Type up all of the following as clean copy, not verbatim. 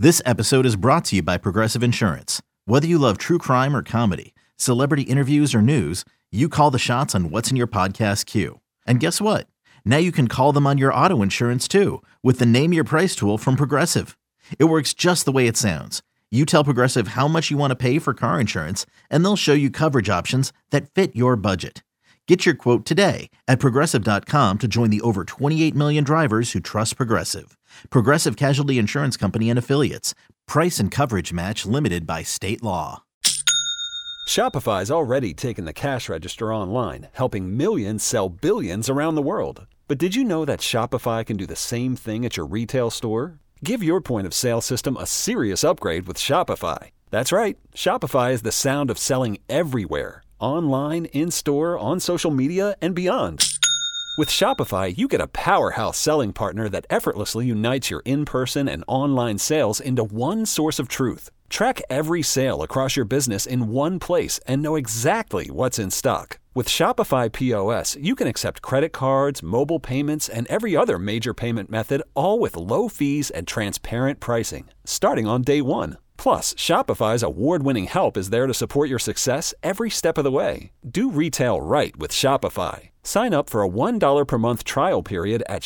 This episode is brought to you by Progressive Insurance. Whether you love true crime or comedy, celebrity interviews or news, you call the shots on what's in your podcast queue. And guess what? Now you can call them on your auto insurance too with the Name Your Price tool from Progressive. It works just the way it sounds. You tell Progressive how much you want to pay for car insurance, and they'll show you coverage options that fit your budget. Get your quote today at Progressive.com to join the over 28 million drivers who trust Progressive. Progressive Casualty Insurance Company and Affiliates. Price and coverage match limited by state law. Shopify's already taken the cash register online, helping millions sell billions around the world. But did you know that Shopify can do the same thing at your retail store? Give your point of sale system a serious upgrade with Shopify. That's right. Shopify is the sound of selling everywhere. Online, in-store, on social media, and beyond. With Shopify, you get a powerhouse selling partner that effortlessly unites your in-person and online sales into one source of truth. Track every sale across your business in one place and know exactly what's in stock. With Shopify POS, you can accept credit cards, mobile payments, and every other major payment method, all with low fees and transparent pricing, starting on day one. Plus, Shopify's award-winning help is there to support your success every step of the way. Do retail right with Shopify. Sign up for a $1 per month trial period at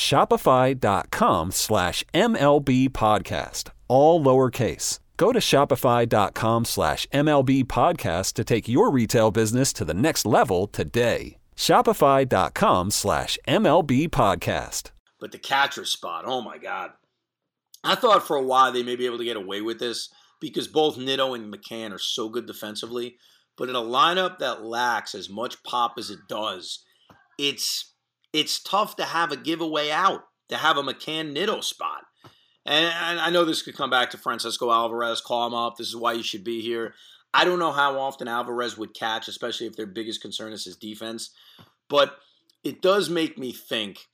shopify.com/MLB podcast, all lowercase. Go to shopify.com/MLB podcast to take your retail business to the next level today. Shopify.com/MLB podcast. But the catcher spot, oh my God. I thought for a while they may be able to get away with this because both Nitto and McCann are so good defensively. But in a lineup that lacks as much pop as it does, it's tough to have a giveaway out, to have a McCann-Nitto spot. And I know this could come back to Francisco Alvarez, call him up, this is why you should be here. I don't know how often Alvarez would catch, especially if their biggest concern is his defense. But it does make me think,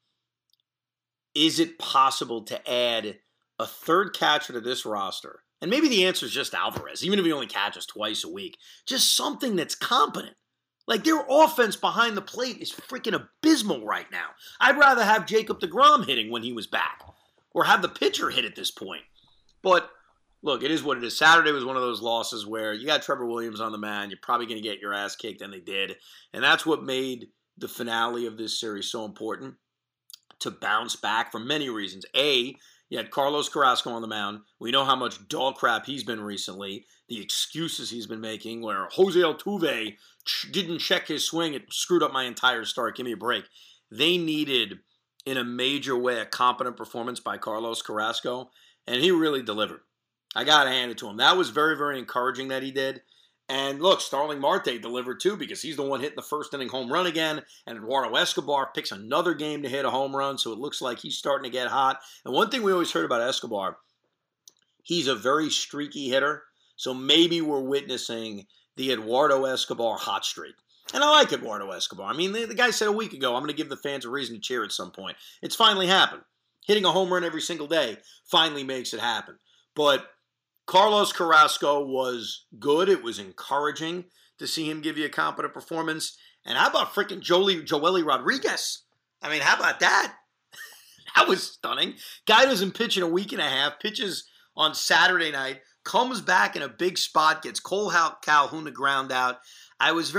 is it possible to add a third catcher to this roster? And maybe the answer is just Alvarez, even if he only catches twice a week. Just something that's competent. Like, their offense behind the plate is freaking abysmal right now. I'd rather have Jacob deGrom hitting when he was back, or have the pitcher hit at this point. But, look, it is what it is. Saturday was one of those losses where you got Trevor Williams on the mound. You're probably going to get your ass kicked, and they did. And that's what made the finale of this series so important, to bounce back for many reasons. A, you had Carlos Carrasco on the mound. We know how much dog crap he's been recently. The excuses he's been making, where Jose Altuve didn't check his swing. It screwed up my entire start. Give me a break. They needed, in a major way, a competent performance by Carlos Carrasco, and he really delivered. I got to hand it to him. That was very, very encouraging that he did. And look, Starling Marte delivered too, because he's the one hitting the first inning home run again, and Eduardo Escobar picks another game to hit a home run, so it looks like he's starting to get hot. And one thing we always heard about Escobar, he's a very streaky hitter, so maybe we're witnessing the Eduardo Escobar hot streak. And I like Eduardo Escobar. I mean, the guy said a week ago, I'm going to give the fans a reason to cheer at some point. It's finally happened. Hitting a home run every single day finally makes it happen. But Carlos Carrasco was good. It was encouraging to see him give you a competent performance. And how about freaking Joely Rodriguez? I mean, how about that? That was stunning. Guy doesn't pitch in a week and a half, pitches on Saturday night, comes back in a big spot, gets Cole Calhoun to ground out. I was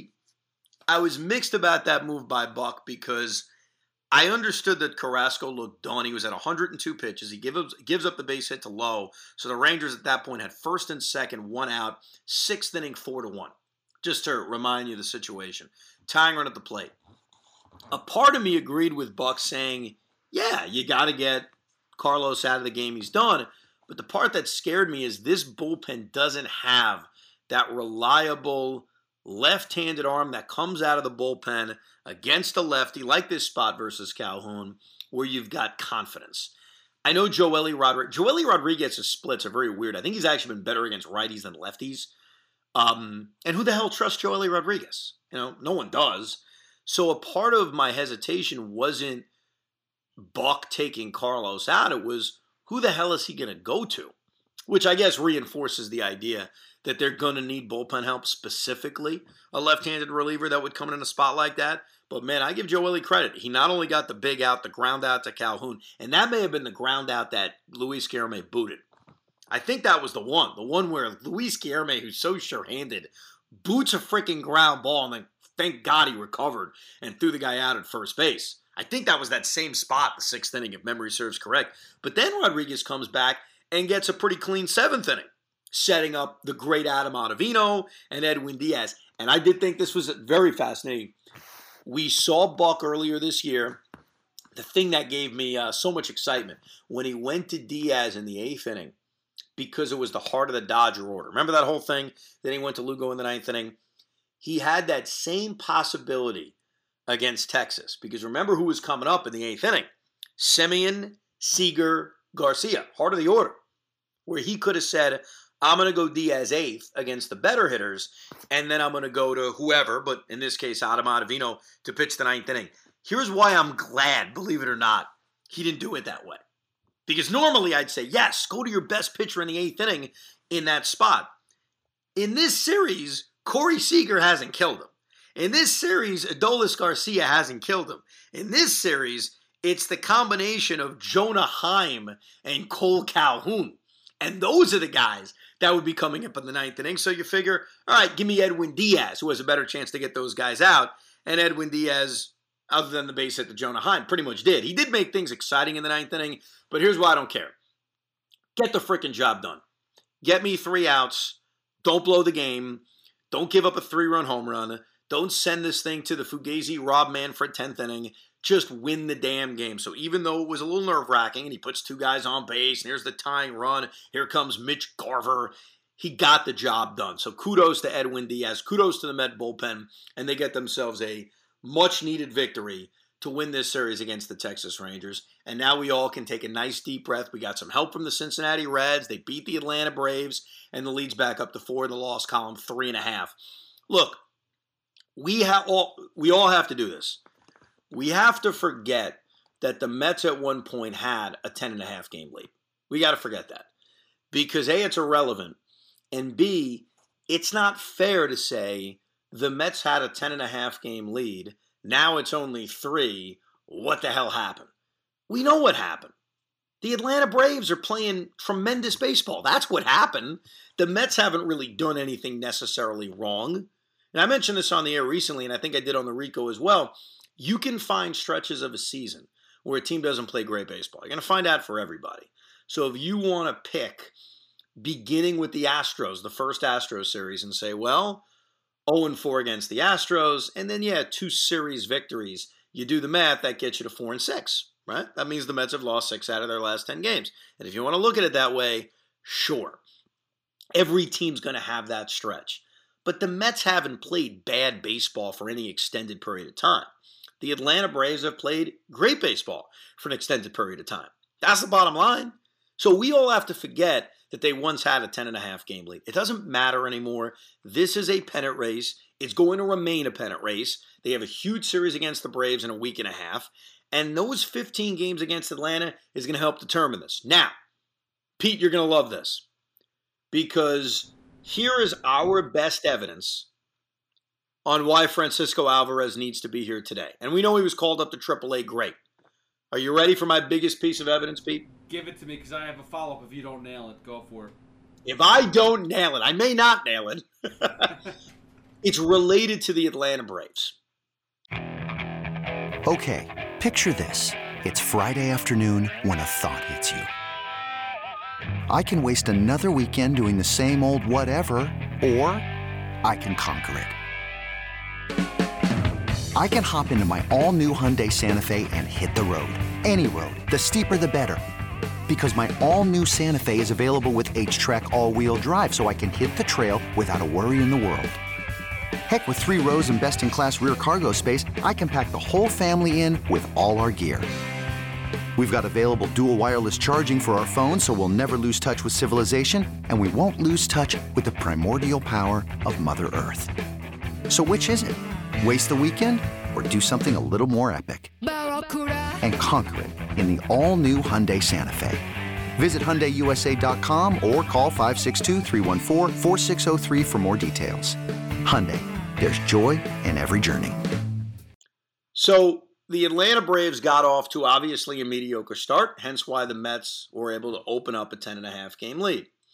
mixed about that move by Buck, because I understood that Carrasco looked done. He was at 102 pitches. He gives up the base hit to Lowe. So the Rangers at that point had first and second, one out, sixth inning, 4-1. Just to remind you of the situation. Tying run at the plate. A part of me agreed with Buck saying, yeah, you got to get Carlos out of the game. He's done. But the part that scared me is this bullpen doesn't have that reliable left-handed arm that comes out of the bullpen against a lefty, like this spot versus Calhoun, where you've got confidence. I know Joely Rodriguez's splits are very weird. I think he's actually been better against righties than lefties. And who the hell trusts Joely Rodriguez? No one does. So a part of my hesitation wasn't Buck taking Carlos out. It was, who the hell is he going to go to? Which I guess reinforces the idea that they're going to need bullpen help, specifically a left-handed reliever that would come in a spot like that. But, man, I give Joely credit. He not only got the big out, the ground out to Calhoun, and that may have been the ground out that Luis Guillorme booted. I think that was the one where Luis Guilherme, who's so sure-handed, boots a freaking ground ball, and then thank God he recovered and threw the guy out at first base. I think that was that same spot, the 6th inning, if memory serves correct. But then Rodriguez comes back and gets a pretty clean 7th inning, setting up the great Adam Ottavino and Edwin Diaz. And I did think this was very fascinating. We saw Buck earlier this year. The thing that gave me so much excitement, when he went to Diaz in the 8th inning, because it was the heart of the Dodger order. Remember that whole thing? Then he went to Lugo in the 9th inning. He had that same possibility against Texas. Because remember who was coming up in the 8th inning? Semien, Seager, Garcia. Heart of the order. Where he could have said, I'm going to go Diaz 8th against the better hitters, and then I'm going to go to whoever, but in this case, Adam Ottavino, to pitch the 9th inning. Here's why I'm glad, believe it or not, he didn't do it that way. Because normally I'd say, yes, go to your best pitcher in the 8th inning in that spot. In this series, Corey Seager hasn't killed him. In this series, Adolis Garcia hasn't killed him. In this series, it's the combination of Jonah Heim and Cole Calhoun. And those are the guys that would be coming up in the 9th inning. So you figure, all right, give me Edwin Diaz, who has a better chance to get those guys out. And Edwin Diaz, other than the base hit to Jonah Heim, pretty much did. He did make things exciting in the 9th inning, but here's why I don't care. Get the freaking job done. Get me 3 outs. Don't blow the game. Don't give up a 3-run home run. Don't send this thing to the Fugazi Rob Manfred 10th inning. Just win the damn game. So even though it was a little nerve-wracking and he puts 2 guys on base and here's the tying run, here comes Mitch Garver, he got the job done. So kudos to Edwin Diaz. Kudos to the Met bullpen. And they get themselves a much-needed victory to win this series against the Texas Rangers. And now we all can take a nice deep breath. We got some help from the Cincinnati Reds. They beat the Atlanta Braves, and the lead's back up to 4 in the loss column, 3.5. Look, we all have to do this. We have to forget that the Mets at one point had a 10.5 game lead. We got to forget that. Because A, it's irrelevant, and B, it's not fair to say the Mets had a 10.5 game lead. Now it's only 3. What the hell happened? We know what happened. The Atlanta Braves are playing tremendous baseball. That's what happened. The Mets haven't really done anything necessarily wrong. And I mentioned this on the air recently, and I think I did on the Rico as well. You can find stretches of a season where a team doesn't play great baseball. You're going to find out for everybody. So if you want to pick, beginning with the Astros, the first Astros series, and say, well, 0-4 against the Astros, and then, 2 series victories. You do the math, that gets you to 4-6, right? That means the Mets have lost 6 out of their last 10 games. And if you want to look at it that way, sure. Every team's going to have that stretch. But the Mets haven't played bad baseball for any extended period of time. The Atlanta Braves have played great baseball for an extended period of time. That's the bottom line. So we all have to forget that they once had a 10.5 game lead. It doesn't matter anymore. This is a pennant race. It's going to remain a pennant race. They have a huge series against the Braves in a week and a half. And those 15 games against Atlanta is going to help determine this. Now, Pete, you're going to love this. Because here is our best evidence on why Francisco Alvarez needs to be here today. And we know he was called up to AAA. Great. Are you ready for my biggest piece of evidence, Pete? Give it to me, because I have a follow-up if you don't nail it. Go for it. If I don't nail it, I may not nail it. It's related to the Atlanta Braves. Okay, picture this. It's Friday afternoon when a thought hits you. I can waste another weekend doing the same old whatever, or I can conquer it. I can hop into my all-new Hyundai Santa Fe and hit the road. Any road. The steeper, the better. Because my all-new Santa Fe is available with H-Track all-wheel drive, so I can hit the trail without a worry in the world. Heck, with 3 rows and best-in-class rear cargo space, I can pack the whole family in with all our gear. We've got available dual wireless charging for our phones, so we'll never lose touch with civilization, and we won't lose touch with the primordial power of Mother Earth. So which is it? Waste the weekend or do something a little more epic? And conquer it in the all-new Hyundai Santa Fe. Visit HyundaiUSA.com or call 562-314-4603 for more details. Hyundai, there's joy in every journey. So the Atlanta Braves got off to obviously a mediocre start, hence why the Mets were able to open up a 10.5 game lead.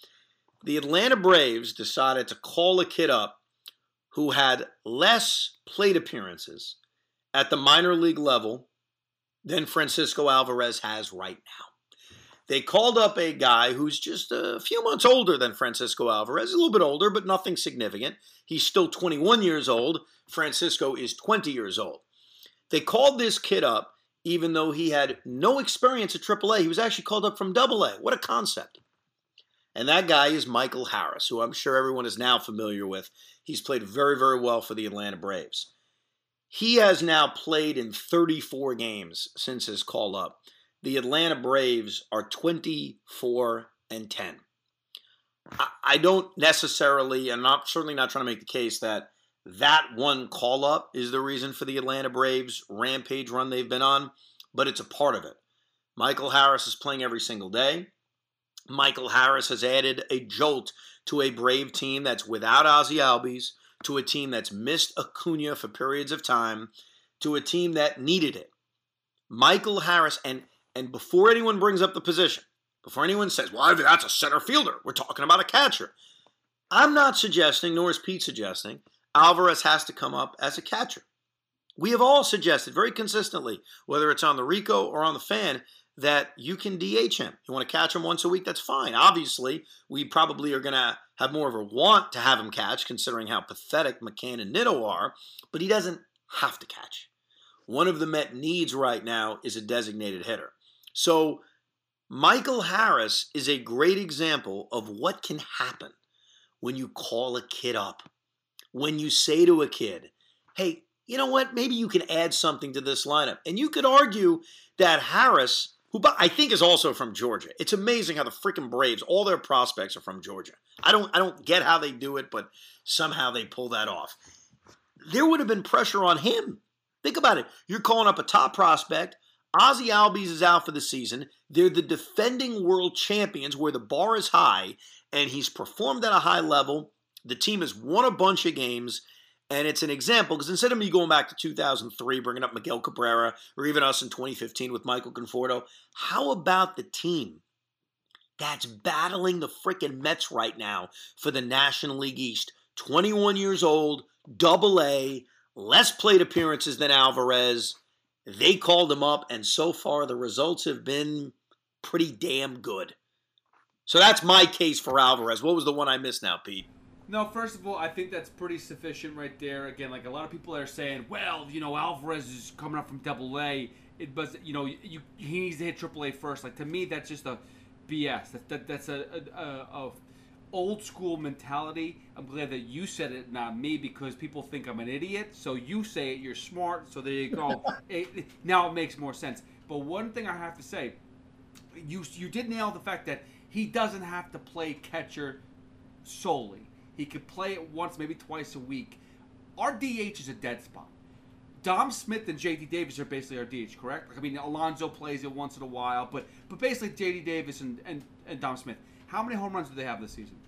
The Atlanta Braves decided to call a kid up who had less plate appearances at the minor league level than Francisco Alvarez has right now. They called up a guy who's just a few months older than Francisco Alvarez, a little bit older, but nothing significant. He's still 21 years old. Francisco is 20 years old. They called this kid up even though he had no experience at AAA. He was actually called up from AA. What a concept. And that guy is Michael Harris, who I'm sure everyone is now familiar with. He's played very, very well for the Atlanta Braves. He has now played in 34 games since his call up. The Atlanta Braves are 24-10. I don't necessarily, and I'm certainly not trying to make the case that one call-up is the reason for the Atlanta Braves rampage run they've been on, but it's a part of it. Michael Harris is playing every single day. Michael Harris has added a jolt to a Brave team that's without Ozzie Albies, to a team that's missed Acuna for periods of time, to a team that needed it. Michael Harris, and before anyone brings up the position, before anyone says, well, that's a center fielder, we're talking about a catcher. I'm not suggesting, nor is Pete suggesting, Alvarez has to come up as a catcher. We have all suggested very consistently, whether it's on the Rico or on the Fan, that you can DH him. You want to catch him once a week, that's fine. Obviously, we probably are going to have more of a want to have him catch, considering how pathetic McCann and Nitto are, but he doesn't have to catch. One of the Met needs right now is a designated hitter. So Michael Harris is a great example of what can happen when you call a kid up. When you say to a kid, hey, you know what, maybe you can add something to this lineup. And you could argue that Harris, who I think is also from Georgia. It's amazing how the freaking Braves, all their prospects are from Georgia. I don't get how they do it, but somehow they pull that off. There would have been pressure on him. Think about it. You're calling up a top prospect. Ozzie Albies is out for the season. They're the defending world champions where the bar is high, and he's performed at a high level. The team has won a bunch of games, and it's an example, because instead of me going back to 2003, bringing up Miguel Cabrera, or even us in 2015 with Michael Conforto, how about the team that's battling the frickin' Mets right now for the National League East? 21 years old, AA, less plate appearances than Alvarez. They called him up, and so far the results have been pretty damn good. So that's my case for Alvarez. What was the one I missed now, Pete? No, first of all, I think that's pretty sufficient right there. Again, like a lot of people are saying, well, Alvarez is coming up from AA. He needs to hit AAA first. Like, to me, that's just a BS. That's a old school mentality. I'm glad that you said it, not me, because people think I'm an idiot. So you say it, you're smart. So there you go. Now it makes more sense. But one thing I have to say, you did nail the fact that he doesn't have to play catcher solely. He could play it once, maybe twice a week. Our DH is a dead spot. Dom Smith and J.D. Davis are basically our DH, correct? I mean, Alonso plays it once in a while, but basically J.D. Davis and Dom Smith. How many home runs do they have this season?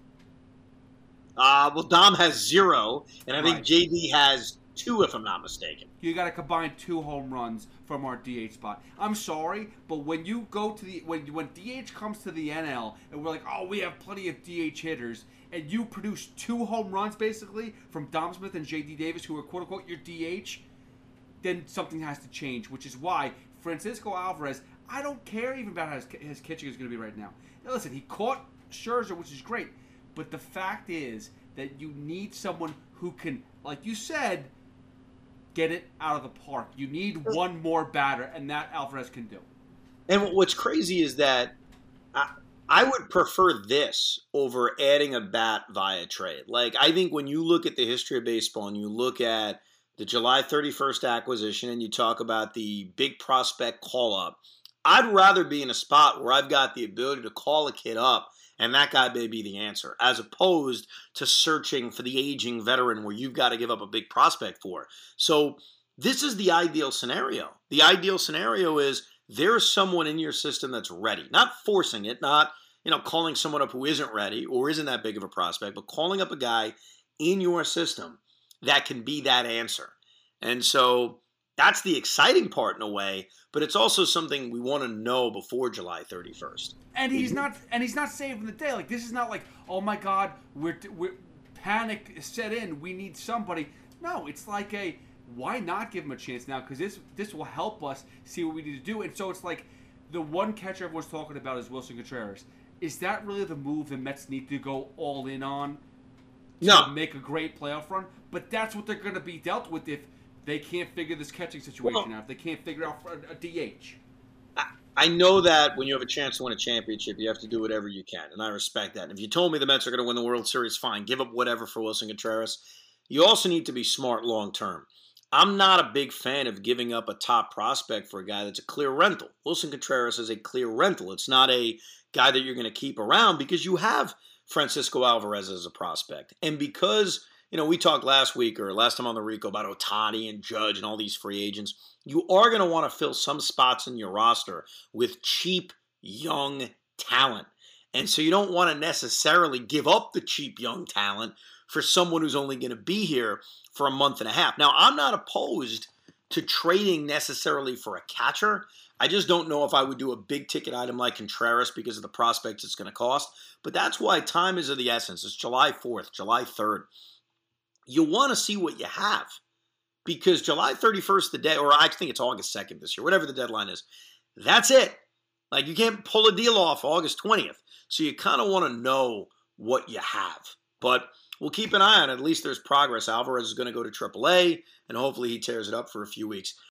Well, Dom has 0, and I think J.D. has 2, if I'm not mistaken. You got to combine 2 home runs from our DH spot. I'm sorry, but when you go to when DH comes to the NL, and we're like, oh, we have plenty of DH hitters, and you produce 2 home runs basically from Dom Smith and J.D. Davis, who are quote unquote your DH, then something has to change. Which is why Francisco Alvarez, I don't care even about how his catching is going to be right now. Now listen, he caught Scherzer, which is great, but the fact is that you need someone who can, like you said, get it out of the park. You need one more batter, and that Alvarez can do. And what's crazy is that I would prefer this over adding a bat via trade. Like, I think when you look at the history of baseball and you look at the July 31st acquisition and you talk about the big prospect call-up, I'd rather be in a spot where I've got the ability to call a kid up and that guy may be the answer, as opposed to searching for the aging veteran where you've got to give up a big prospect for. So this is the ideal scenario. The ideal scenario is there's someone in your system that's ready. Not forcing it, not calling someone up who isn't ready or isn't that big of a prospect, but calling up a guy in your system that can be that answer. And so that's the exciting part in a way, but it's also something we want to know before July 31st. And he's not saving the day. Like, this is not like, oh my God, we're panic set in. We need somebody. No, it's like why not give him a chance now? Because this will help us see what we need to do. And so it's like the one catcher everyone's talking about is Wilson Contreras. Is that really the move the Mets need to go all in on to make a great playoff run? But that's what they're going to be dealt with if they can't figure this catching situation out. If they can't figure out a DH. I know that when you have a chance to win a championship, you have to do whatever you can, and I respect that. And if you told me the Mets are going to win the World Series, fine, give up whatever for Wilson Contreras. You also need to be smart long term. I'm not a big fan of giving up a top prospect for a guy that's a clear rental. Wilson Contreras is a clear rental. It's not a guy that you're going to keep around because you have Francisco Alvarez as a prospect. And because, we talked last week or last time on the Rico about Ohtani and Judge and all these free agents, you are going to want to fill some spots in your roster with cheap, young talent. And so you don't want to necessarily give up the cheap, young talent for someone who's only going to be here for a month and a half. Now, I'm not opposed to trading necessarily for a catcher. I just don't know if I would do a big ticket item like Contreras because of the prospects it's going to cost. But that's why time is of the essence. It's July 4th, July 3rd. You want to see what you have because July 31st, the day, or I think it's August 2nd this year, whatever the deadline is, that's it. Like, you can't pull a deal off August 20th. So you kind of want to know what you have. But we'll keep an eye on it. At least there's progress. Alvarez is going to go to AAA, and hopefully he tears it up for a few weeks.